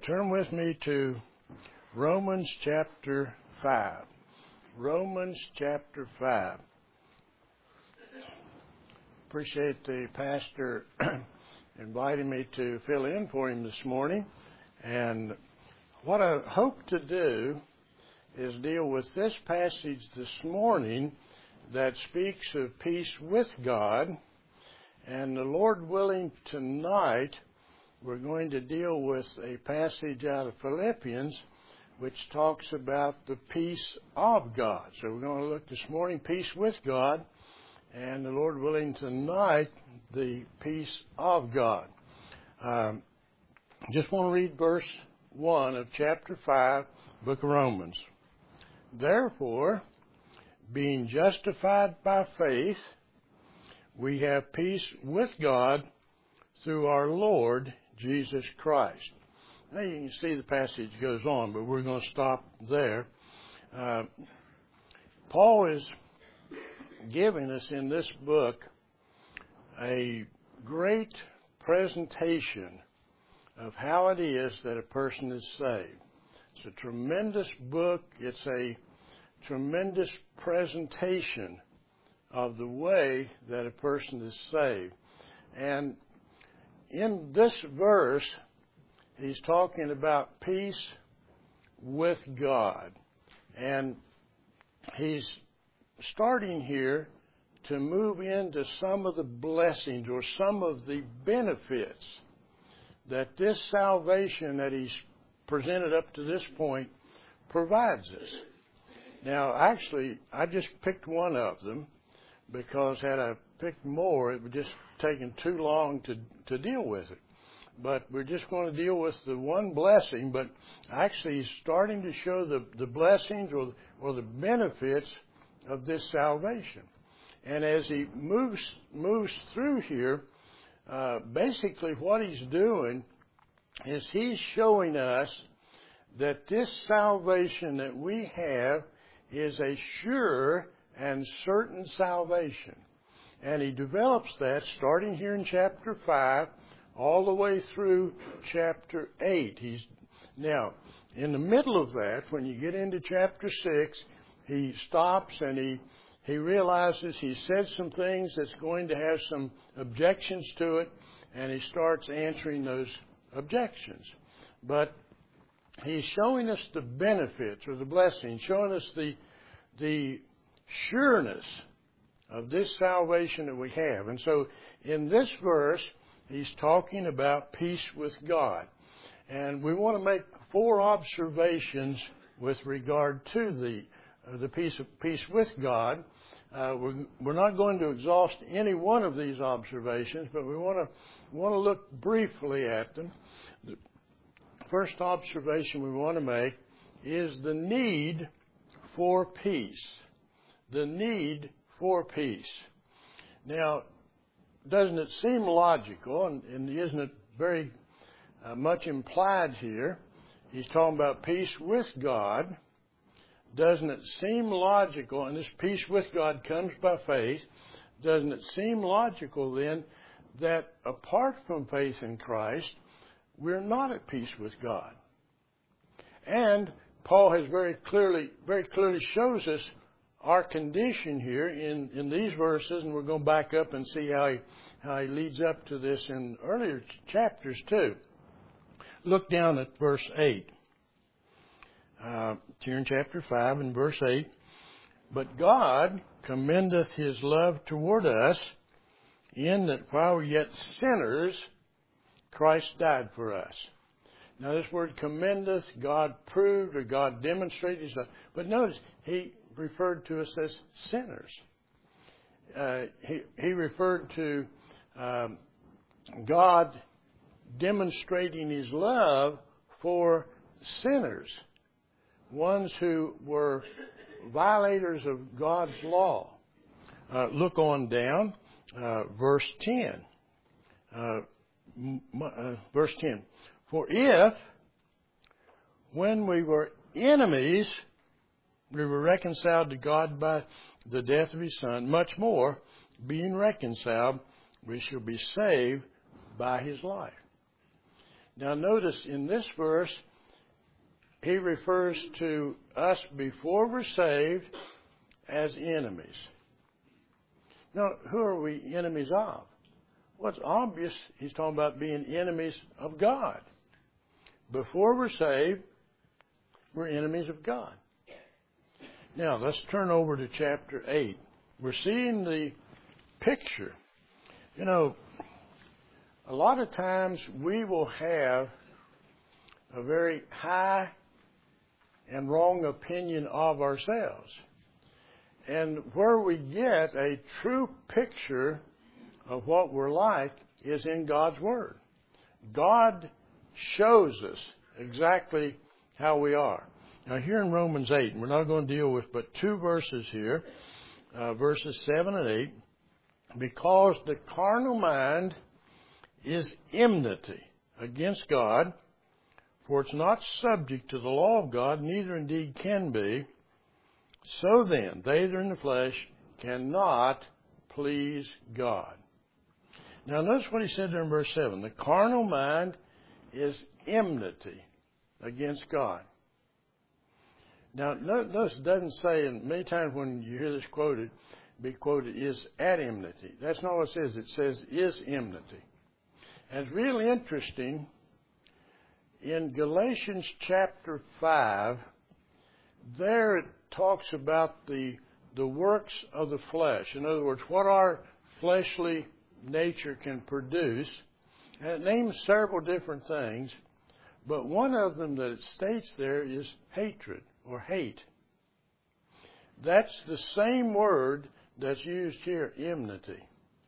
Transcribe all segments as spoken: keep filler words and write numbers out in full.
Turn with me to Romans chapter five. Romans chapter five. Appreciate the pastor inviting me to fill in for him this morning. And what I hope to do is deal with this passage this morning that speaks of peace with God. And the Lord willing, tonight we're going to deal with a passage out of Philippians which talks about the peace of God. So we're going to look this morning, peace with God, and the Lord willing, tonight, the peace of God. Um, just want to read verse one of chapter five, book of Romans. Therefore, being justified by faith, we have peace with God through our Lord Jesus Christ. Now you can see the passage goes on, but we're going to stop there. Uh, Paul is giving us in this book a great presentation of how it is that a person is saved. It's a tremendous book. It's a tremendous presentation of the way that a person is saved. And in this verse, he's talking about peace with God. And he's starting here to move into some of the blessings or some of the benefits that this salvation that he's presented up to this point provides us. Now, actually, I just picked one of them because had I picked more, it would just taken too long to, to deal with it. But we're just going to deal with the one blessing, but actually he's starting to show the, the blessings or, or the benefits of this salvation. And as he moves moves through here, uh, basically what he's doing is he's showing us that this salvation that we have is a sure and certain salvation. And he develops that starting here in chapter five all the way through chapter eight. He's now, in the middle of that, when you get into chapter six, he stops and he, he realizes he said some things that's going to have some objections to it, and he starts answering those objections. But he's showing us the benefits or the blessings, showing us the the sureness of this salvation that we have. And so in this verse, he's talking about peace with God. And we want to make four observations with regard to the uh, the peace of peace with God. Uh, we're, we're not going to exhaust any one of these observations, but we want to want to look briefly at them. The first observation we want to make is the need for peace. The need for peace. Now, doesn't it seem logical, and, and isn't it very uh, much implied here? He's talking about peace with God. Doesn't it seem logical, and this peace with God comes by faith, doesn't it seem logical then that apart from faith in Christ, we're not at peace with God? And Paul has very clearly, very clearly shows us our condition here in, in these verses, and we're going to back up and see how he, how he leads up to this in earlier chapters too. Look down at verse eight. Uh, here in chapter five and verse eight. But God commendeth his love toward us in that while we're yet sinners, Christ died for us. Now this word commendeth, God proved or God demonstrated his love. But notice, he referred to us as sinners. Uh, he, he referred to um, God demonstrating his love for sinners, ones who were violators of God's law. Uh, look on down, uh, verse ten. Uh, m- uh, verse ten. For if, when we were enemies, we were reconciled to God by the death of his Son, much more, being reconciled, we shall be saved by his life. Now notice in this verse, he refers to us before we're saved as enemies. Now, who are we enemies of? Well, it's obvious he's talking about being enemies of God. Before we're saved, we're enemies of God. Now, let's turn over to chapter eight. We're seeing the picture. You know, a lot of times we will have a very high and wrong opinion of ourselves. And where we get a true picture of what we're like is in God's Word. God shows us exactly how we are. Now here in Romans eight, and we're not going to deal with but two verses here, uh, verses seven and eight, because the carnal mind is enmity against God, for it's not subject to the law of God, neither indeed can be. So then, they that are in the flesh cannot please God. Now notice what he said there in verse seven. The carnal mind is enmity against God. Now notice it doesn't say, and many times when you hear this quoted, be quoted, is at enmity. That's not what it says. It says is enmity. And it's really interesting. In Galatians chapter five, there it talks about the the works of the flesh. In other words, what our fleshly nature can produce. And it names several different things, but one of them that it states there is hatred or hate. That's the same word that's used here, enmity.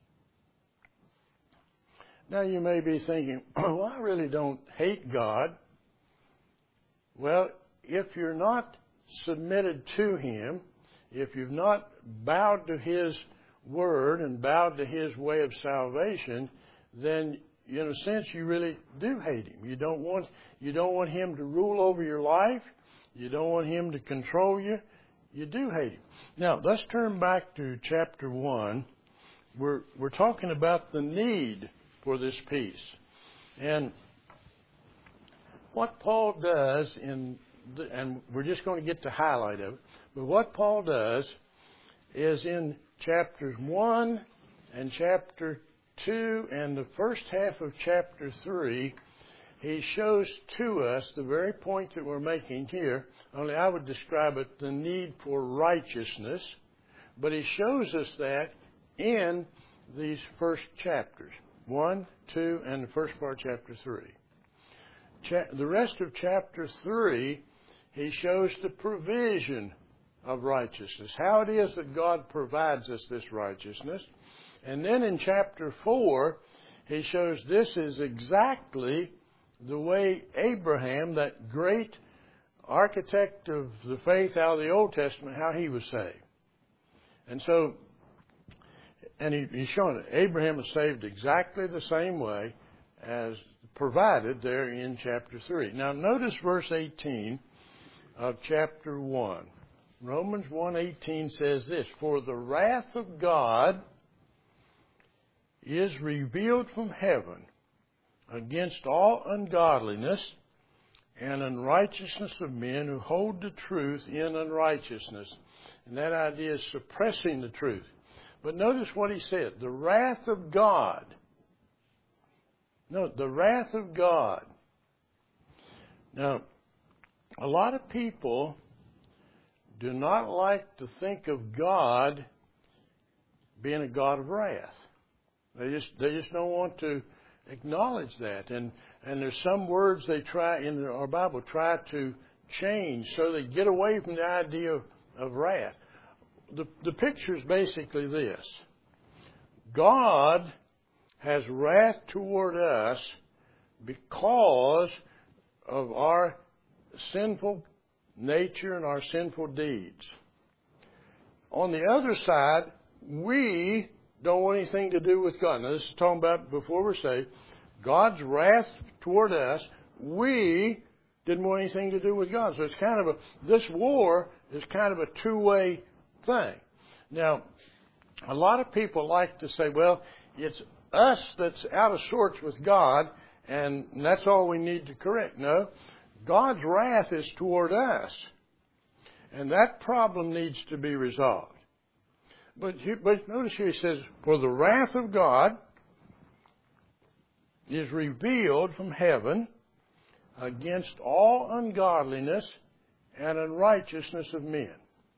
Now you may be thinking, well, I really don't hate God. Well, if you're not submitted to Him, if you've not bowed to His Word and bowed to His way of salvation, then in a sense you really do hate Him. You don't want, you don't want Him to rule over your life. You don't want Him to control you. You do hate Him. Now, let's turn back to chapter one. We're, we're talking about the need for this peace. And what Paul does in, the, and we're just going to get the highlight of it, but what Paul does is in chapters one and chapter two and the first half of chapter three, he shows to us the very point that we're making here, only I would describe it the need for righteousness, but he shows us that in these first chapters. One, two, and the first part of chapter three. Cha- the rest of chapter three, he shows the provision of righteousness, how it is that God provides us this righteousness. And then in chapter four, he shows this is exactly the way Abraham, that great architect of the faith out of the Old Testament, how he was saved. And so, and he, he's showing it. Abraham was saved exactly the same way as provided there in chapter three. Now notice verse eighteen of chapter one. Romans one eighteen says this, "For the wrath of God is revealed from heaven against all ungodliness and unrighteousness of men who hold the truth in unrighteousness." And that idea is suppressing the truth. But notice what he said, the wrath of God. No, the wrath of God. Now, a lot of people do not like to think of God being a God of wrath. They just they just don't want to acknowledge that. And and there's some words they try in our Bible try to change so they get away from the idea of, of wrath. The, the picture is basically this. God has wrath toward us because of our sinful nature and our sinful deeds. On the other side, we don't want anything to do with God. Now, this is talking about before we're saved. God's wrath toward us, we didn't want anything to do with God. So it's kind of a, this war is kind of a two-way thing. Now, a lot of people like to say, well, it's us that's out of sorts with God, and that's all we need to correct. No, God's wrath is toward us, and that problem needs to be resolved. But, but notice here he says, for the wrath of God is revealed from heaven against all ungodliness and unrighteousness of men.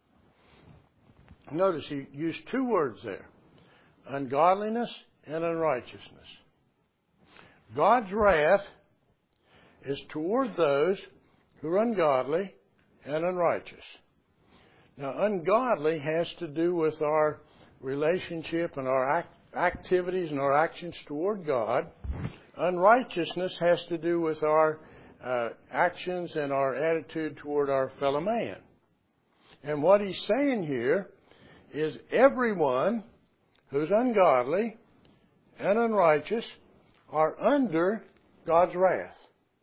Notice he used two words there, ungodliness and unrighteousness. God's wrath is toward those who are ungodly and unrighteous. Now, ungodly has to do with our relationship and our act, activities and our actions toward God. Unrighteousness has to do with our uh, actions and our attitude toward our fellow man. And what he's saying here is everyone who's ungodly and unrighteous are under God's wrath.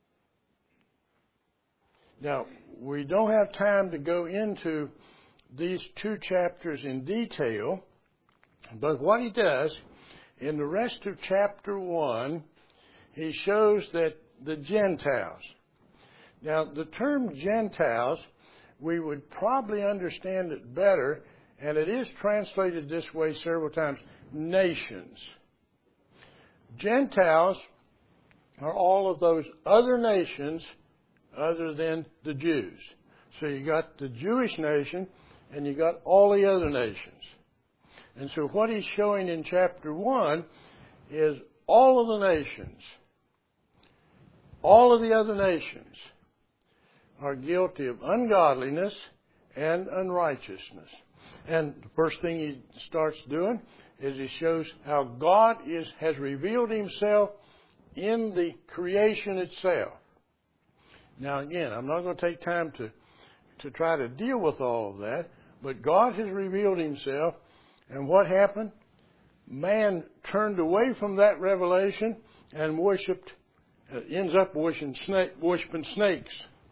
Now, we don't have time to go into these two chapters in detail, but what he does in the rest of chapter one, he shows that the Gentiles. Now, the term Gentiles, we would probably understand it better, and it is translated this way several times, nations. Gentiles are all of those other nations other than the Jews. So you got the Jewish nation, and you got all the other nations. And so what he's showing in chapter one is all of the nations, all of the other nations are guilty of ungodliness and unrighteousness. And the first thing he starts doing is he shows how God is, has revealed himself in the creation itself. Now again, I'm not going to take time to, to try to deal with all of that, but God has revealed himself, and what happened? Man turned away from that revelation and worshipped, uh, ends up worshiping, snake, worshiping snakes.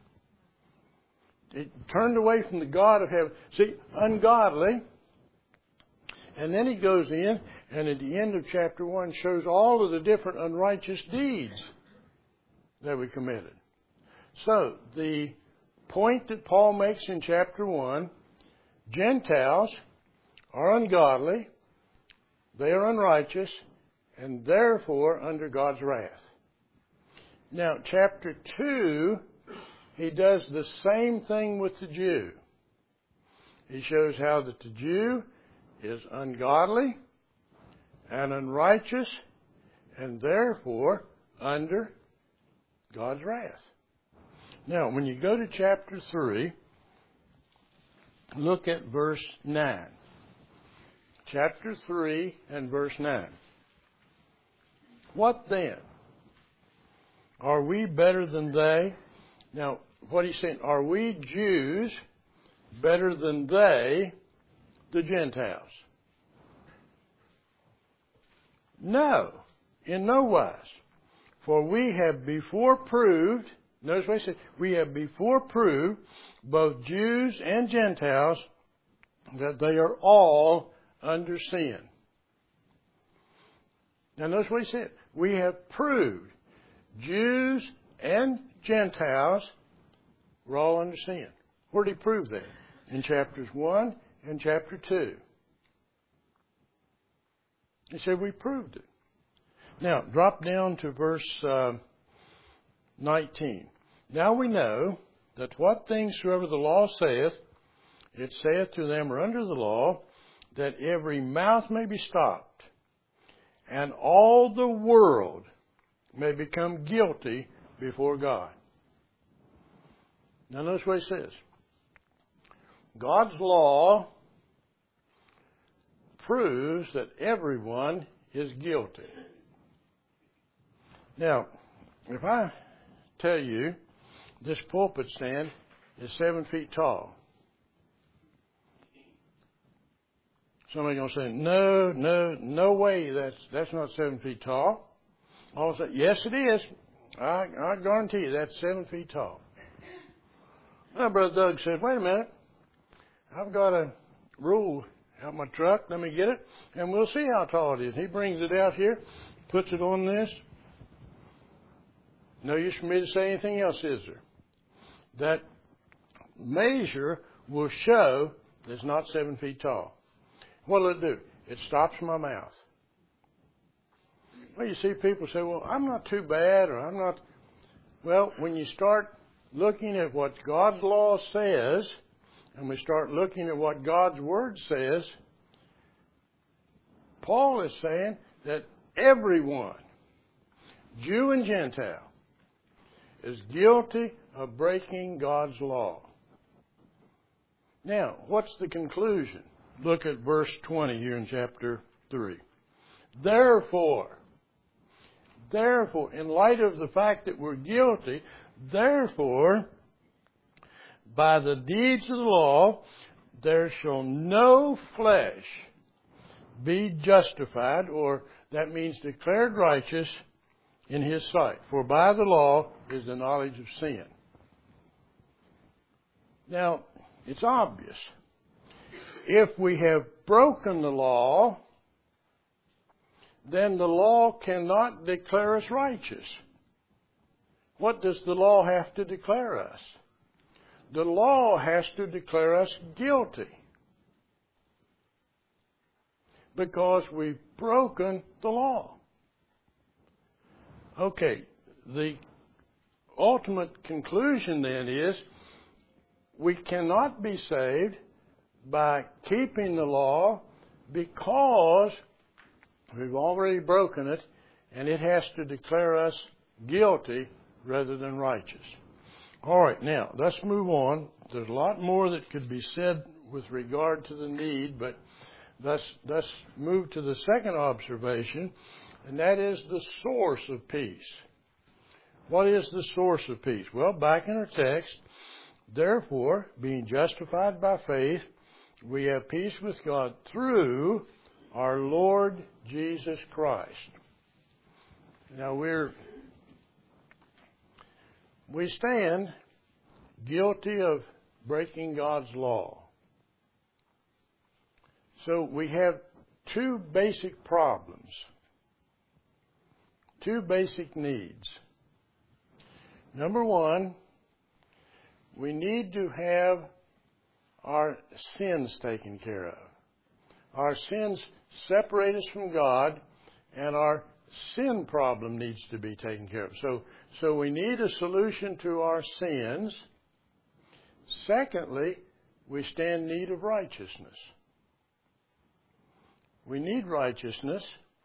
It turned away from the God of heaven. See, ungodly. And then he goes in, and at the end of chapter one shows all of the different unrighteous deeds that we committed. So, the point that Paul makes in chapter one, Gentiles are ungodly, they are unrighteous, and therefore under God's wrath. Now, chapter two, he does the same thing with the Jew. He shows how that the Jew is ungodly and unrighteous, and therefore under God's wrath. Now, when you go to chapter three, look at verse nine. Chapter three and verse nine. What then? Are we better than they? Now, what he's saying, are we Jews better than they, the Gentiles? No, in no wise. For we have before proved, notice what he said, we have before proved, both Jews and Gentiles, that they are all under sin. Now notice what he said. We have proved Jews and Gentiles were all under sin. Where did he prove that? In chapters one and chapter two. He said we proved it. Now, drop down to verse uh, nineteen. Now we know that what things soever the law saith, it saith to them who are under the law, that every mouth may be stopped, and all the world may become guilty before God. Now notice what he says. God's law proves that everyone is guilty. Now, if I tell you this pulpit stand is seven feet tall, somebody's going to say, no, no, no way, that's that's not seven feet tall. I'll say, yes, it is. I, I guarantee you that's seven feet tall. Well, Brother Doug said, wait a minute. I've got a rule out my truck. Let me get it, and we'll see how tall it is. He brings it out here, puts it on this. No use for me to say anything else, is there? That measure will show that it's not seven feet tall. What will it do? It stops my mouth. Well, you see people say, well, I'm not too bad, or I'm not. Well, when you start looking at what God's law says, and we start looking at what God's Word says, Paul is saying that everyone, Jew and Gentile, is guilty of breaking God's law. Now, what's the conclusion? Look at verse twenty here in chapter three. Therefore, therefore, in light of the fact that we're guilty, therefore, by the deeds of the law, there shall no flesh be justified, or that means declared righteous in his sight. For by the law is the knowledge of sin. Now, it's obvious. If we have broken the law, then the law cannot declare us righteous. What does the law have to declare us? The law has to declare us guilty, because we've broken the law. Okay, the ultimate conclusion then is we cannot be saved by keeping the law, because we've already broken it, and it has to declare us guilty rather than righteous. All right, now, let's move on. There's a lot more that could be said with regard to the need, but let's, let's move to the second observation, and that is the source of peace. What is the source of peace? Well, back in our text, therefore, being justified by faith, we have peace with God through our Lord Jesus Christ. Now, we're we stand guilty of breaking God's law. So we have two basic problems, two basic needs. Number one, we need to have our sins taken care of. Our sins separate us from God, and our sin problem needs to be taken care of. So, so we need a solution to our sins. Secondly, we stand in need of righteousness. We need righteousness.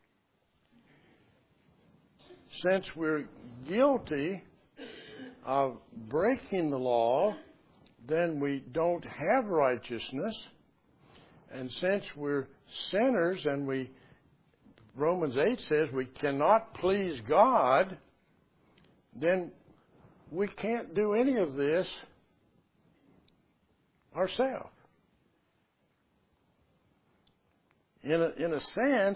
Since we're guilty of breaking the law, then we don't have righteousness. And since we're sinners, and we, Romans eight says we cannot please God, then we can't do any of this ourselves. In a, in a sense,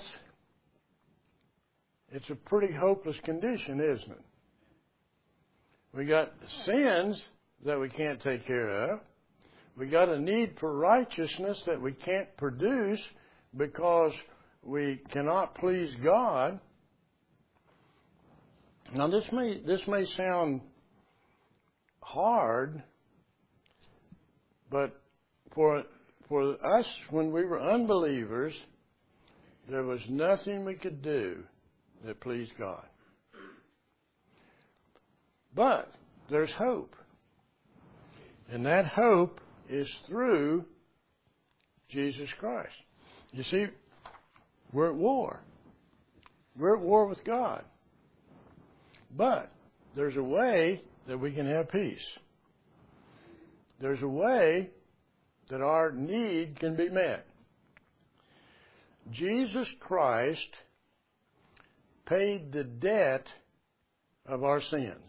it's a pretty hopeless condition, isn't it? We got sins that we can't take care of. We got a need for righteousness that we can't produce because we cannot please God. Now, this may this may sound hard, but for for us, when we were unbelievers, there was nothing we could do that pleased God. But there's hope. And that hope is through Jesus Christ. You see, we're at war. We're at war with God. But there's a way that we can have peace. There's a way that our need can be met. Jesus Christ paid the debt of our sins.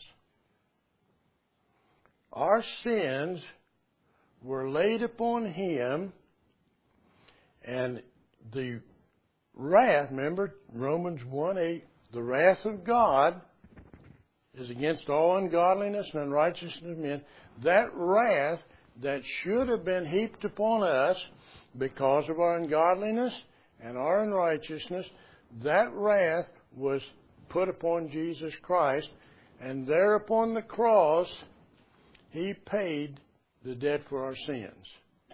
Our sins were laid upon Him, and the wrath, remember Romans one eight, the wrath of God is against all ungodliness and unrighteousness of men. That wrath that should have been heaped upon us because of our ungodliness and our unrighteousness, that wrath was put upon Jesus Christ, And there upon the cross, He paid the debt for our sins.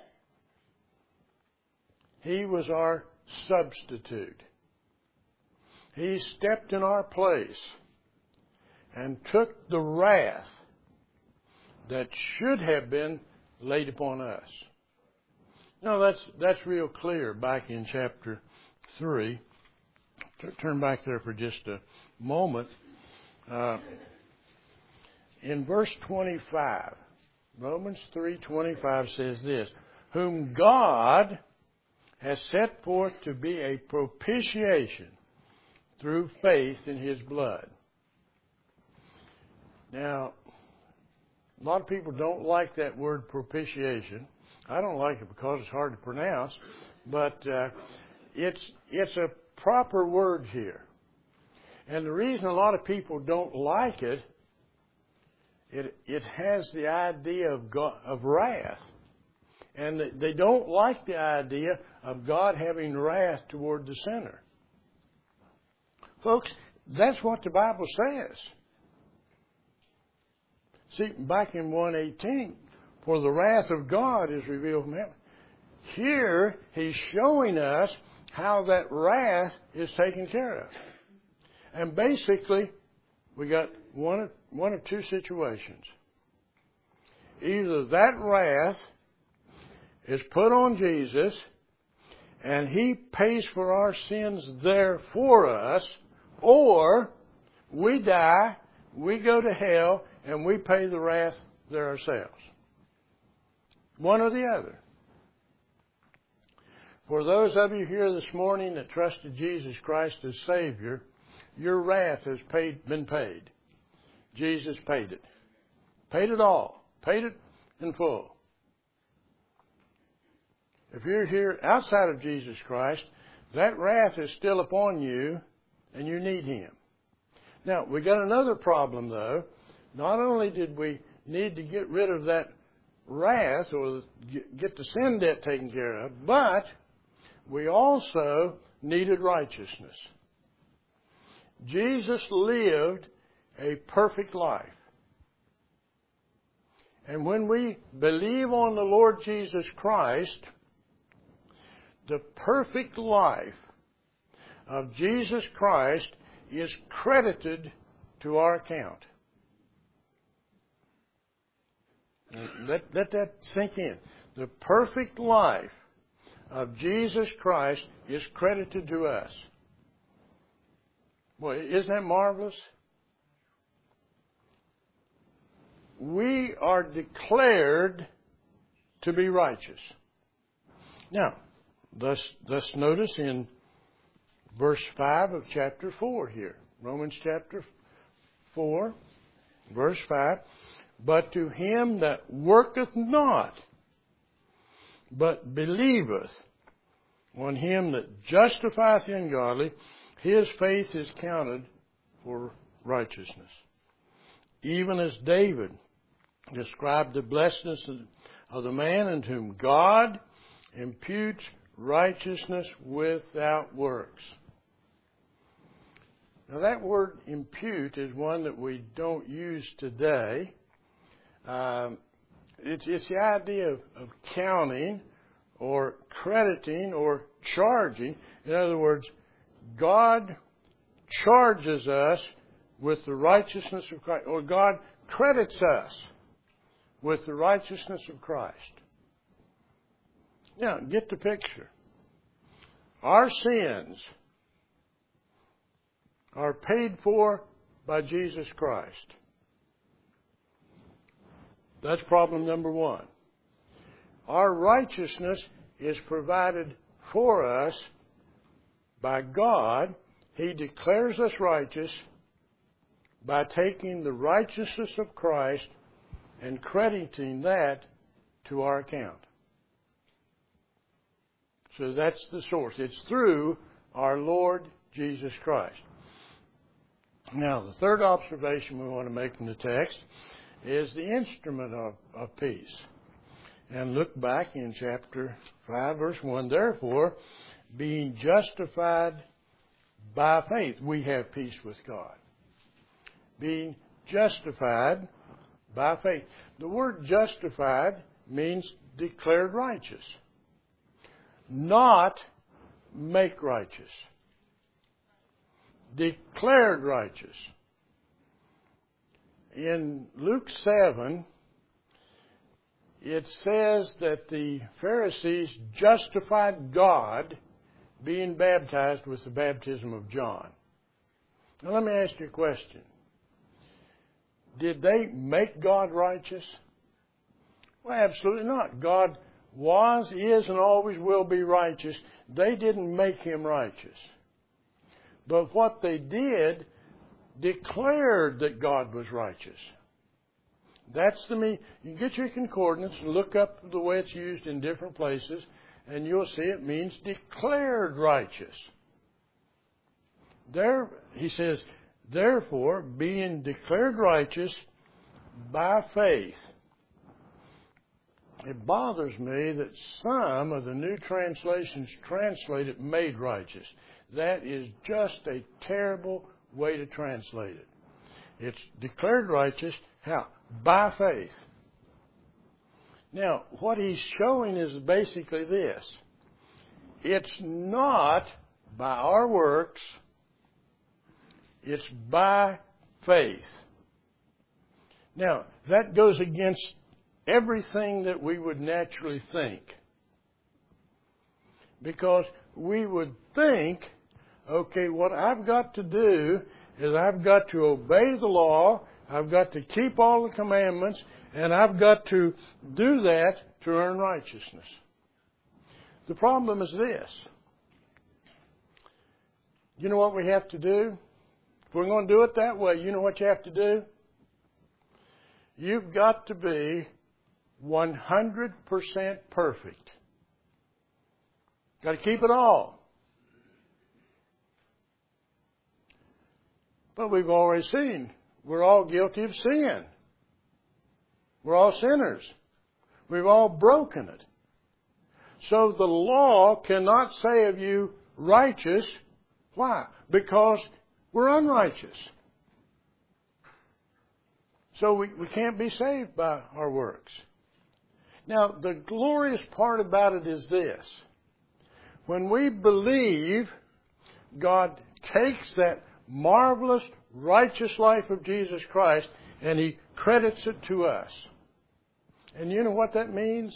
He was our substitute. He stepped in our place and took the wrath that should have been laid upon us. Now that's that's real clear back in chapter three. Turn back there for just a moment. Uh, in verse twenty-five, Romans three twenty-five says this: whom God has set forth to be a propitiation through faith in His blood. Now, a lot of people don't like that word propitiation. I don't like it because it's hard to pronounce, but uh, it's it's a proper word here. And the reason a lot of people don't like it, it it has the idea of God, of wrath. And they don't like the idea of God having wrath toward the sinner. Folks, that's what the Bible says. See, back in one eighteen, for the wrath of God is revealed from heaven. Here, He's showing us how that wrath is taken care of. And basically, we got one of, one of two situations. Either that wrath is put on Jesus, and He pays for our sins there for us, or we die, we go to hell, and we pay the wrath there ourselves. One or the other. For those of you here this morning that trusted Jesus Christ as Savior, your wrath has paid, been paid. Jesus paid it. Paid it all. Paid it in full. If you're here outside of Jesus Christ, that wrath is still upon you, and you need Him. Now, we got another problem, though. Not only did we need to get rid of that wrath or get the sin debt taken care of, but we also needed righteousness. Jesus lived a perfect life. And when we believe on the Lord Jesus Christ, the perfect life of Jesus Christ is credited to our account. Let, let that sink in. The perfect life of Jesus Christ is credited to us. Boy, isn't that marvelous? We are declared to be righteous. Now, thus, thus notice in verse five of chapter four here. Romans chapter four, verse five. But to him that worketh not, but believeth on Him that justifieth the ungodly, his faith is counted for righteousness. Even as David described the blessedness of the man in whom God imputes righteousness without works. Now that word impute is one that we don't use today. Um, it's, it's the idea of, of counting or crediting or charging. In other words, God charges us with the righteousness of Christ, or God credits us with the righteousness of Christ. Now, get the picture. Our sins are paid for by Jesus Christ. That's problem number one. Our righteousness is provided for us by God. He declares us righteous by taking the righteousness of Christ and crediting that to our account. So that's the source. It's through our Lord Jesus Christ. Now, the third observation we want to make from the text is the instrument of, of peace. And look back in chapter five, verse one. Therefore, being justified by faith, we have peace with God. Being justified by faith. The word justified means declared righteous, not make righteous. Declared righteous. In Luke seven, it says that the Pharisees justified God being baptized with the baptism of John. Now let me ask you a question. Did they make God righteous? Well, absolutely not. God was, is, and always will be righteous. They didn't make Him righteous. But what they did, declared that God was righteous. That's the meaning. You can get your concordance and look up the way it's used in different places, and you'll see it means declared righteous. There, he says, therefore, being declared righteous by faith. It bothers me that some of the new translations translate it made righteous. That is just a terrible way to translate it. It's declared righteous. How? By faith. Now, what he's showing is basically this. It's not by our works. It's by faith. Now, that goes against everything that we would naturally think. Because we would think, okay, what I've got to do is I've got to obey the law, I've got to keep all the commandments, and I've got to do that to earn righteousness. The problem is this. You know what we have to do? If we're going to do it that way, you know what you have to do? You've got to be one hundred percent perfect. Got to keep it all. But we've already seen we're all guilty of sin. We're all sinners. We've all broken it. So the law cannot say of you righteous. Why? Because we're unrighteous. So we, we can't be saved by our works. Now, the glorious part about it is this. When we believe, God takes that marvelous, righteous life of Jesus Christ and He credits it to us. And you know what that means?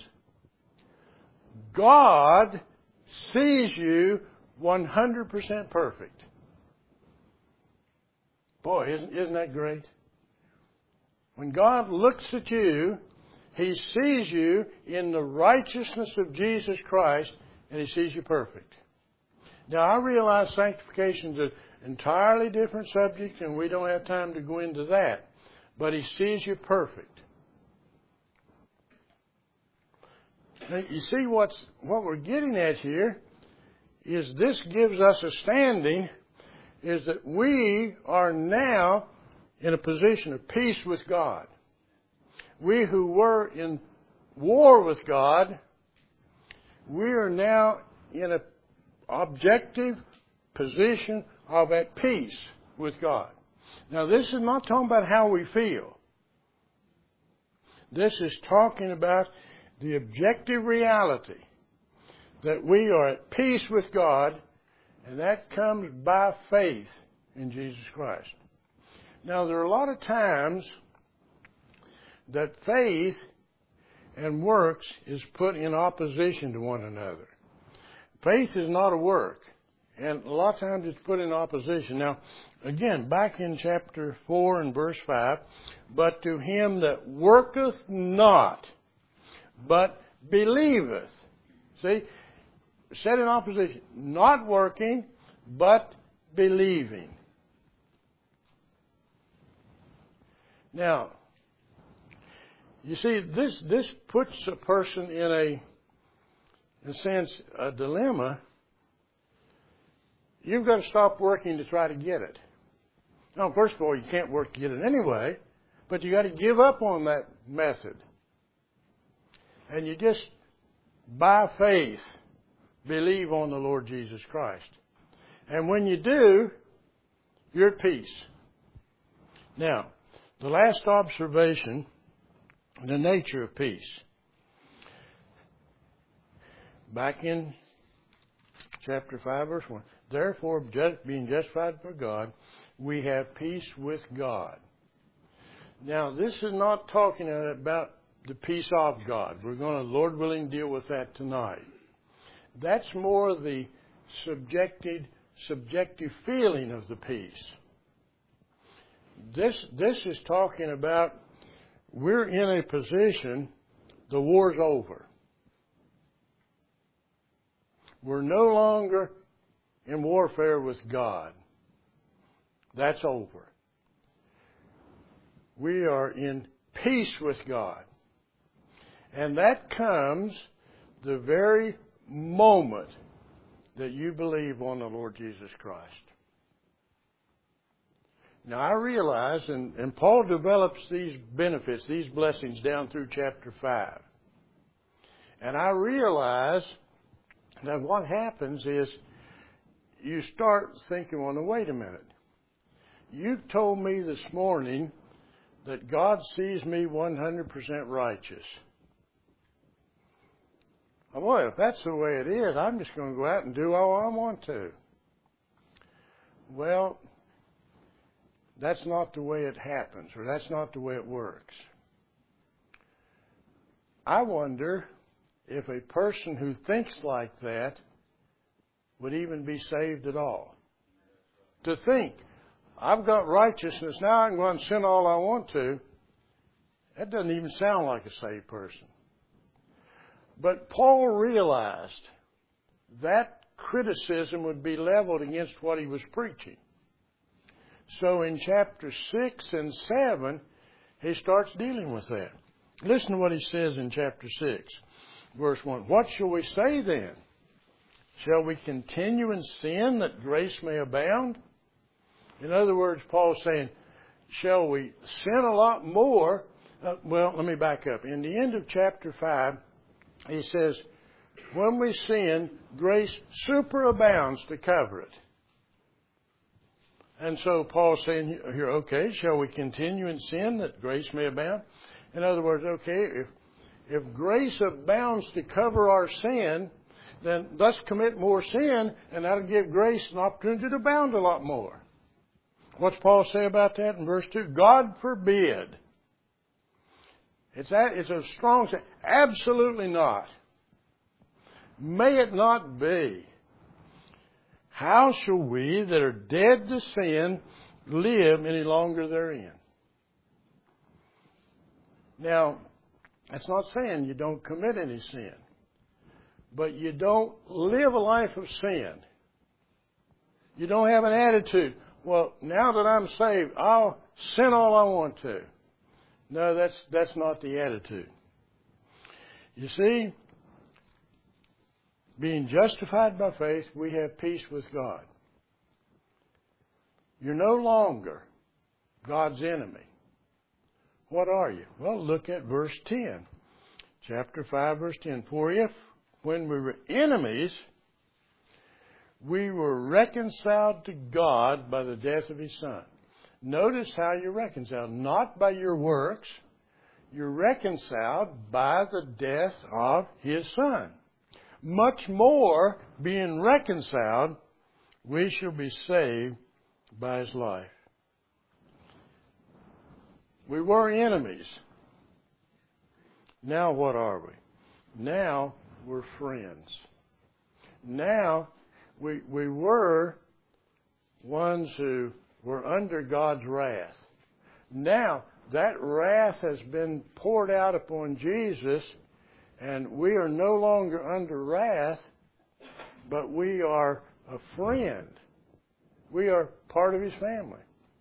God sees you one hundred percent perfect. Boy, isn't, isn't that great? When God looks at you, He sees you in the righteousness of Jesus Christ, and He sees you perfect. Now, I realize sanctification is an entirely different subject, and we don't have time to go into that. But He sees you perfect. Now, you see what's, what we're getting at here is this gives us a standing, is that we are now in a position of peace with God. We who were in war with God, we are now in an objective position of at peace with God. Now, this is not talking about how we feel. This is talking about the objective reality that we are at peace with God, and that comes by faith in Jesus Christ. Now, there are a lot of times that faith and works is put in opposition to one another. Faith is not a work, and a lot of times it's put in opposition. Now, again, back in chapter four and verse five, but to him that worketh not, but believeth. See, set in opposition. Not working, but believing. Now, you see, this this puts a person in a, in a sense, a dilemma. You've got to stop working to try to get it. Now, first of all, you can't work to get it anyway, but you got to give up on that method. And you just, by faith, believe on the Lord Jesus Christ. And when you do, you're at peace. Now, The last observation, the nature of peace. Back in chapter five, verse one. Therefore, just, being justified by God, we have peace with God. Now, this is not talking about the peace of God. We're going to, Lord willing, deal with that tonight. That's more the subjective, subjective feeling of the peace. This, this is talking about we're in a position, the war's over. We're no longer in warfare with God. That's over. We are in peace with God. And that comes the very moment that you believe on the Lord Jesus Christ. Now, I realize, and, and Paul develops these benefits, these blessings down through chapter five. And I realize that what happens is you start thinking, well, now, wait a minute. You've told me this morning that God sees me one hundred percent righteous. Oh, boy, if that's the way it is, I'm just going to go out and do all I want to. Well, that's not the way it happens, or that's not the way it works. I wonder if a person who thinks like that would even be saved at all. To think, I've got righteousness, now I can go and sin all I want to, that doesn't even sound like a saved person. But Paul realized that criticism would be leveled against what he was preaching. So in chapter six and seven, he starts dealing with that. Listen to what he says in chapter six, verse one. What shall we say then? Shall we continue in sin that grace may abound? In other words, Paul's saying, shall we sin a lot more? Uh, well, let me back up. In the end of chapter five, he says, when we sin, grace superabounds to cover it. And so Paul's saying here, okay, shall we continue in sin that grace may abound? In other words, okay, if, if grace abounds to cover our sin, then let's commit more sin, and that'll give grace an opportunity to abound a lot more. What's Paul say about that in verse two? God forbid. It's, that, it's a strong saying. Absolutely not. May it not be. How shall we that are dead to sin live any longer therein? Now, that's not saying you don't commit any sin. But you don't live a life of sin. You don't have an attitude, well, now that I'm saved, I'll sin all I want to. No, that's that's not the attitude. You see, being justified by faith, we have peace with God. You're no longer God's enemy. What are you? Well, look at verse ten. Chapter five, verse ten. For if, when we were enemies, we were reconciled to God by the death of His Son. Notice how you're reconciled. Not by your works. You're reconciled by the death of His Son. Much more, being reconciled, we shall be saved by His life. We were enemies. Now what are we? Now we're friends. Now we we were ones who were under God's wrath. Now that wrath has been poured out upon Jesus, and we are no longer under wrath, but we are a friend. We are part of His family.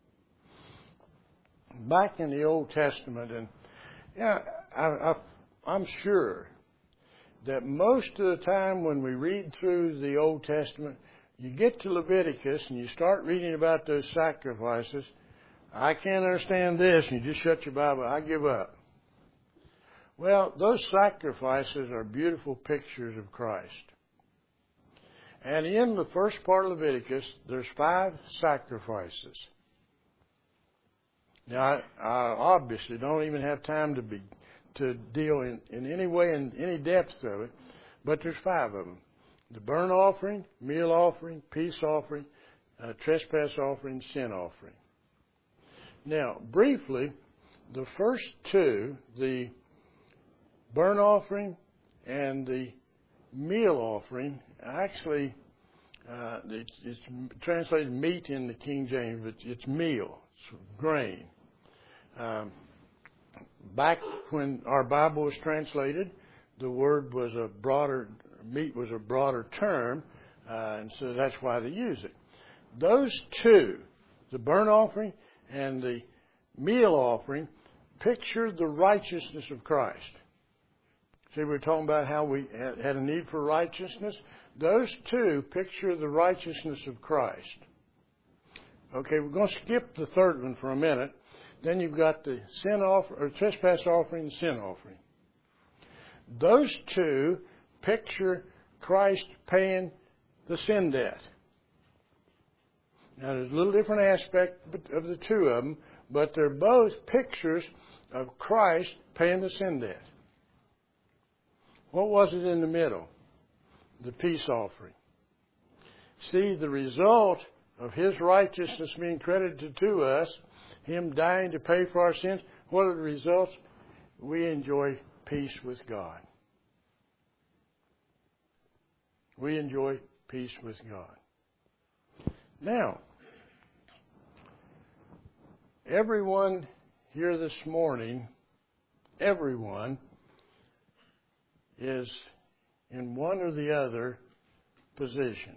Back in the Old Testament, and yeah, I, I, I'm sure that most of the time when we read through the Old Testament, you get to Leviticus and you start reading about those sacrifices. I can't understand this, and you just shut your Bible. I give up. Well, those sacrifices are beautiful pictures of Christ. And in the first part of Leviticus, there's five sacrifices. Now, I, I obviously don't even have time to be to deal in, in any way in any depth of it, but there's five of them: the burnt offering, meal offering, peace offering, uh, trespass offering, sin offering. Now, briefly, the first two, the burnt offering and the meal offering, actually, uh, it's, it's translated meat in the King James, but it's meal, it's grain. Um, back when our Bible was translated, the word was a broader, meat was a broader term, uh, and so that's why they use it. Those two, the burnt offering and the meal offering, picture the righteousness of Christ. See, we were talking about how we had a need for righteousness. Those two picture the righteousness of Christ. Okay, we're going to skip the third one for a minute. Then you've got the sin offer, or trespass offering and sin offering. Those two picture Christ paying the sin debt. Now, there's a little different aspect of the two of them, but they're both pictures of Christ paying the sin debt. What was it in the middle? The peace offering. See, the result of His righteousness being credited to us, Him dying to pay for our sins, what are the results? We enjoy peace with God. We enjoy peace with God. Now, everyone here this morning, everyone is in one or the other position.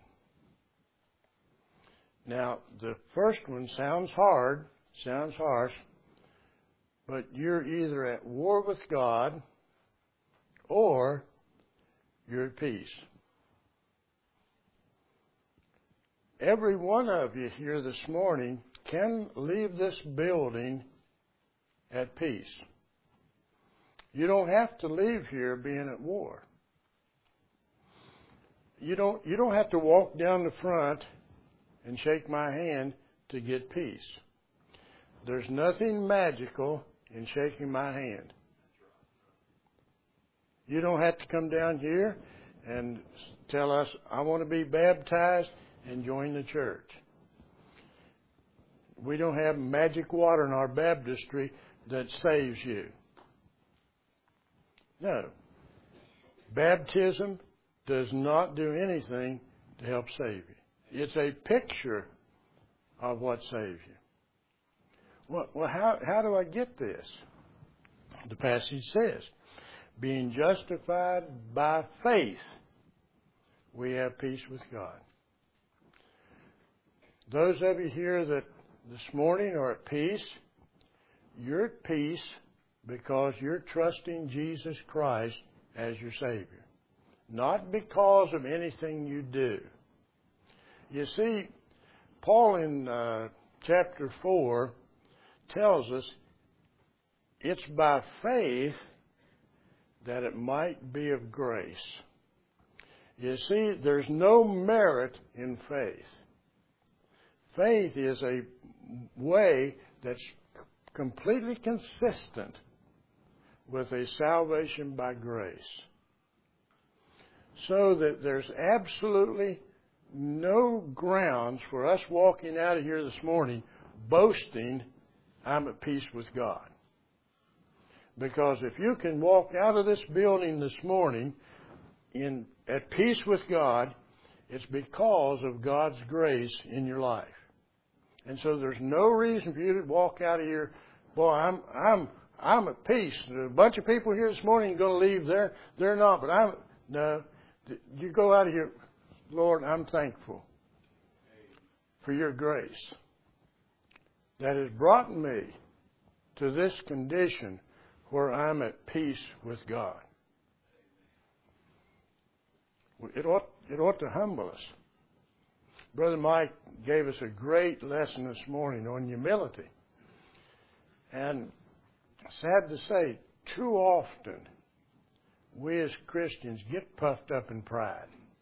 Now, the first one sounds hard, sounds harsh, but you're either at war with God or you're at peace. Every one of you here this morning can leave this building at peace. You don't have to leave here being at war. You don't, you don't have to walk down the front and shake my hand to get peace. There's nothing magical in shaking my hand. You don't have to come down here and tell us, I want to be baptized and join the church. We don't have magic water in our baptistry that saves you. No. Baptism does not do anything to help save you. It's a picture of what saves you. Well, well how, how do I get this? The passage says, being justified by faith, we have peace with God. Those of you here that this morning are at peace, you're at peace because you're trusting Jesus Christ as your Savior. Not because of anything you do. You see, Paul in uh, chapter four tells us it's by faith that it might be of grace. You see, there's no merit in faith. Faith is a way that's completely consistent with a salvation by grace. So that there's absolutely no grounds for us walking out of here this morning boasting, I'm at peace with God. Because if you can walk out of this building this morning in at peace with God, it's because of God's grace in your life. And so there's no reason for you to walk out of here, boy, I'm I'm I'm at peace. There's a bunch of people here this morning are going to leave there. They're not, but I'm no. You go out of here, Lord, I'm thankful for your grace that has brought me to this condition where I'm at peace with God. It ought, it ought to humble us. Brother Mike gave us a great lesson this morning on humility. And sad to say, too often, we as Christians get puffed up in pride.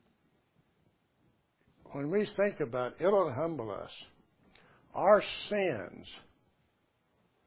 When we think about it, it ought to humble us. Our sins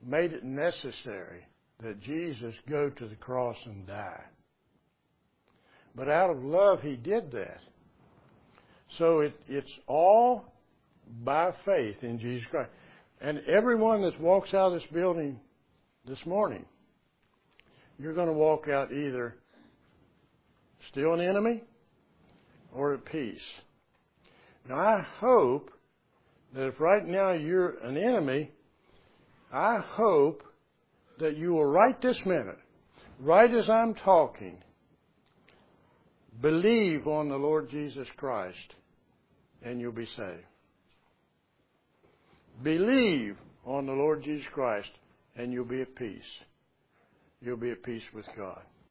made it necessary that Jesus go to the cross and die. But out of love, he did that. So it, it's all by faith in Jesus Christ. And everyone that walks out of this building this morning, you're going to walk out either still an enemy or at peace. Now, I hope that if right now you're an enemy, I hope that you will right this minute, right as I'm talking, believe on the Lord Jesus Christ and you'll be saved. Believe on the Lord Jesus Christ and you'll be at peace. You'll be at peace with God.